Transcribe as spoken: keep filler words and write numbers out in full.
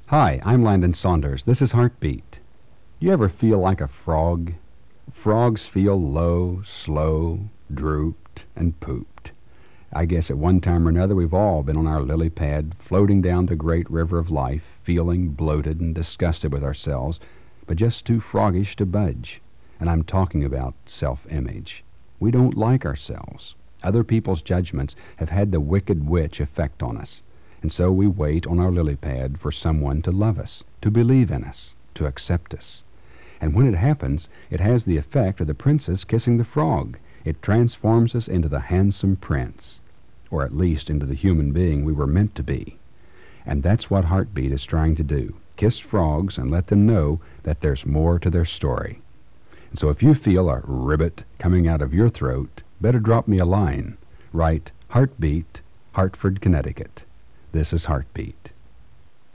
Hi, I'm Landon Saunders. This is Heartbeat. You ever feel like a frog? Frogs feel low, slow, drooped, and pooped. I guess at one time or another we've all been on our lily pad, floating down the great river of life, feeling bloated and disgusted with ourselves, but just too froggish to budge. And I'm talking about self-image. We don't like ourselves. Other people's judgments have had the wicked witch effect on us. And so we wait on our lily pad for someone to love us, to believe in us, to accept us. And when it happens, it has the effect of the princess kissing the frog. It transforms us into the handsome prince, or at least into the human being we were meant to be. And that's what Heartbeat is trying to do. Kiss frogs and let them know that there's more to their story. And so if you feel a ribbit coming out of your throat, better drop me a line. Write Heartbeat, Hartford, Connecticut. This is Heartbeat.